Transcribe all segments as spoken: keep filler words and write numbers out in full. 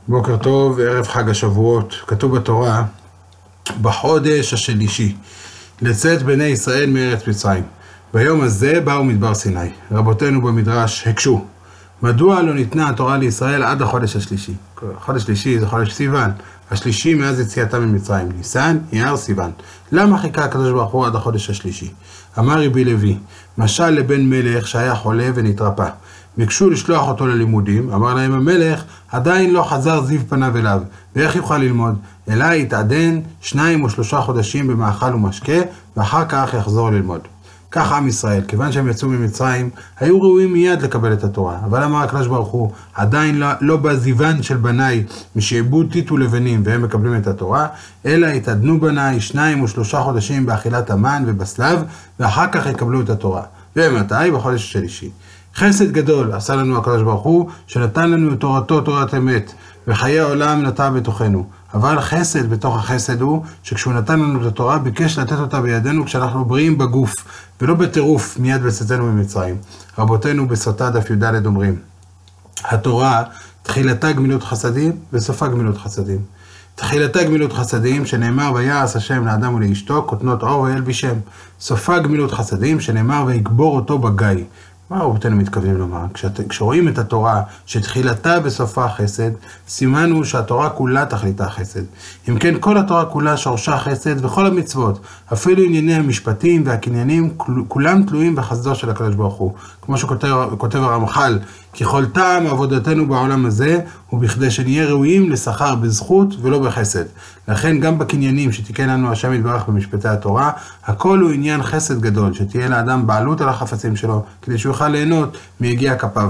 בוקר טוב, ערב חג השבועות. כתוב בתורה, בחודש השלישי, לצאת בני ישראל מארץ מצרים. ביום הזה באו מדבר סיני. רבותינו במדרש הקשו, מדוע לא ניתנה התורה לישראל עד החודש השלישי? החודש השלישי זה חודש סיוון, השלישי מאז יציאתם ממצרים, ניסן, אייר, סיוון. למה חיכה הקדוש ברוך הוא עד החודש השלישי? אמר רבי לוי, משל לבן מלך שהיה חולה ונתרפא. ביקשו לשלוח אותו ללימודים, אמר להם המלך, עדיין לא חזר זיו פניו אליו, ואיך יוכל ללמוד? אלא יתעדן שניים או שלושה חודשים במאכל ומשקה, ואחר כך יחזור ללמוד. כך עם ישראל, כיוון שהם יצאו ממצרים, היו ראויים מיד לקבל את התורה. אבל אמר הקדוש ברוך הוא, עדיין לא, לא בזיוון של בניי, משעבוד טיט ולבנים, והם מקבלים את התורה, אלא יתעדנו בניי שניים או שלושה חודשים באכילת המן ובסלב, ואחר כך יקבלו את התורה. ומתי? בחודש השלישי. חסד גדול עשה לנו הקדוש ברוך הוא, שנתן לנו את תורתו תורת אמת, וחיי העולם נטע בתוכנו. אבל חסד בתוך החסד הוא, שכשהוא נתן לנו את התורה, ביקש לתת אותה בידינו כשאנחנו בריאים בגוף, ולא בטירוף מיד בצאתנו ממצרים. רבותינו בסוטה דף י"ד אומרים, התורה תחילתה גמילות חסדים, וסופה גמילות חסדים. תחילתה גמילות חסדים, שנאמר ויעש השם לאדם ולאשתו, כותנות עור וילבישם. סופה גמילות חסדים, שנאמר ויגבור אותו בגיא. מה רבותינו מתכוונים לומר? כשרואים את התורה שתחילתה בסופה חסד, סימנו שהתורה כולה תכליתה חסד. אם כן, כל התורה כולה שורשה חסד, וכל המצוות, אפילו ענייני המשפטים והקניינים, כולם תלויים בחסדו של הקדוש ברוך הוא. כמו שכותב הרמח"ל, ככל טעם עבודתנו בעולם הזה, הוא בכדי שנהיה ראויים לשכר בזכות ולא בחסד. לכן גם בקניינים שתיקן לנו השם יתברך במשפטי התורה, הכל הוא עניין חסד גדול, שתהיה לאדם בעלות על החפצים שלו, כדי שהוא יוכל ליהנות מיגיע כפיו.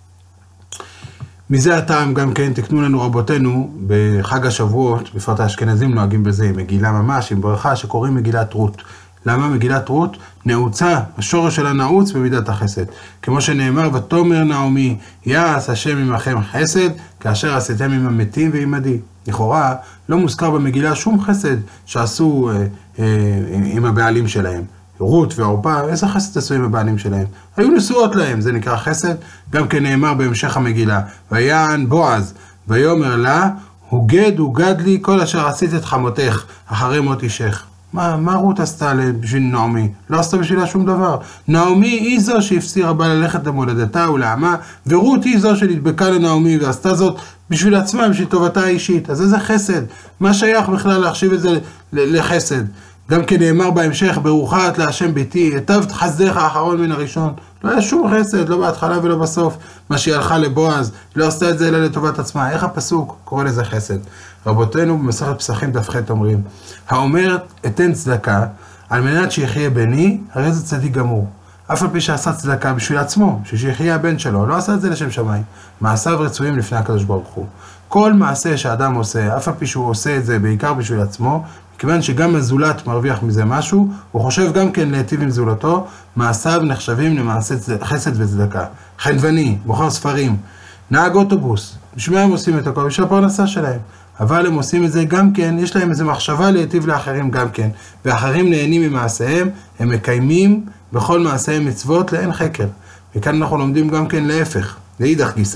מזה הטעם גם כן תקנו לנו רבותינו בחג השבועות, בפרט האשכנזים נוהגים בזה, עם מגילה ממש, עם ברכה שקוראים מגילת רות. למה מגילת רות? נעוצה, השורש שלה נעוץ במידת החסד. כמו שנאמר, ותאמר נעמי, יעש השם עמכם חסד, כאשר עשיתם עם המתים ועמדי. לכאורה, לא מוזכר במגילה שום חסד שעשו אה, אה, עם הבעלים שלהם. רות ועורפה, איזה חסד עשו עם הבעלים שלהם? היו נשואות להם, זה נקרא חסד. גם כן נאמר בהמשך המגילה, ויען בועז, ויאמר לה, הוגד הוגד לי כל אשר עשית את חמותך, אחרי מות אישך. מה, מה רות עשתה בשביל נעמי? לא עשתה בשבילה שום דבר. נעמי היא זו שהפסירה בה ללכת למולדתה ולעמה, ורות היא זו שנדבקה לנעמי ועשתה זאת בשביל עצמה, בשביל טובתה האישית. אז איזה חסד? מה שייך בכלל להחשיב את זה לחסד? גם כן נאמר בהמשך, ברוכה את להשם ביתי, היטב חסדך האחרון מן הראשון. לא היה שום חסד, לא בהתחלה ולא בסוף. מה שהיא הלכה לבועז, לא עשתה את זה אלא לטובת עצמה. איך הפסוק קורא לזה חסד? רבותינו במסכת פסחים דף ח' אומרים, האומר אתן צדקה, על מנת שיחיה בני, הרי זה צדיק גמור. אף על פי שעשה צדקה בשביל עצמו, שיחיה הבן שלו, לא עשה את זה לשם שמיים. מעשיו רצויים לפני הקדוש ברוך הוא. כל מעשה שאדם עושה, אף על פי שהוא עושה את זה בעיקר בשביל עצמו, כיוון שגם הזולת מרוויח מזה משהו, הוא חושב גם כן להיטיב עם זולתו, מעשיו נחשבים למעשה חסד וצדקה. חנווני, בוחר ספרים, נהג אוטובוס, בשביל מה הם עושים את הכל? בשביל הפרנסה שלהם. אבל הם עושים את זה גם כן, יש להם איזו מחשבה להיטיב לאחרים גם כן, ואחרים נהנים ממעשיהם, הם מקיימים בכל מעשיהם מצוות לאין חקר. וכאן אנחנו לומדים גם כן להפך, לאידך גיסא.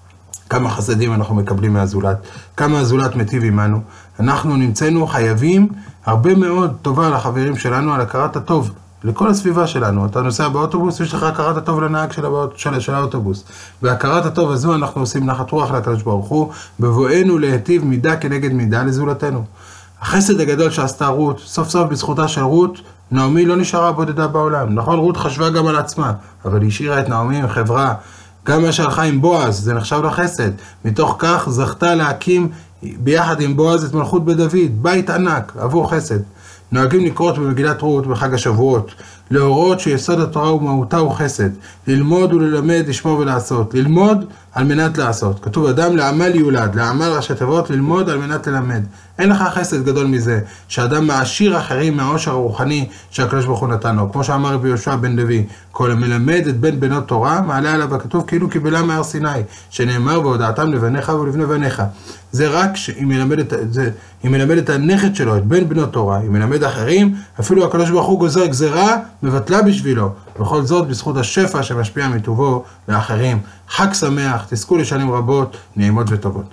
כמה חסדים אנחנו מקבלים מהזולת, כמה הזולת מטיב עמנו. אנחנו נמצאנו חייבים הרבה מאוד טובה לחברים שלנו על הכרת הטוב, לכל הסביבה שלנו. אתה נוסע באוטובוס, יש לך הכרת הטוב לנהג של, הבא, של, של האוטובוס. והכרת הטוב הזו אנחנו עושים נחת רוח לקדוש ברוך הוא, בבואנו להיטיב מידה כנגד מידה לזולתנו. החסד הגדול שעשתה רות, סוף סוף בזכותה של רות, נעמי לא נשארה בודדה בעולם. נכון, רות חשבה גם על עצמה, אבל היא השאירה את נעמי עם חברה. גם מה שהלכה עם בועז, זה נחשב לחסד. מתוך כך זכתה להקים ביחד עם בועז את מלכות בדוד, בית ענק, עבור חסד. נוהגים לקרות במגילת רות בחג השבועות, להורות שיסוד התורה ומהותה הוא חסד, ללמוד וללמד, לשמור ולעשות, ללמוד על מנת לעשות. כתוב אדם לעמל יולד, לעמל ראשי תיבות, ללמוד על מנת ללמד. אין לך חסד גדול מזה, שאדם מעשיר אחרים מהעושר הרוחני שהקדוש ברוך הוא נתן לו. כמו שאמר רבי יהושע בן לוי, כל המלמד את בן בנות תורה, מעלה עליו הכתוב כאילו קיבלה מהר סיני, שנאמר והודעתם לבניך ולבני בניך. זה רק שהיא מלמדת, זה, היא מלמדת את הנכד שלו, את בן בנות תורה, היא מלמד אחרים, אפילו הקדוש ברוך הוא גוזר גזרה, מבטלה בשבילו. וכל זאת בזכות השפע שמשפיע מטובו לאחרים. חג שמח, תזכו לשנים רבות, נעימות וטובות.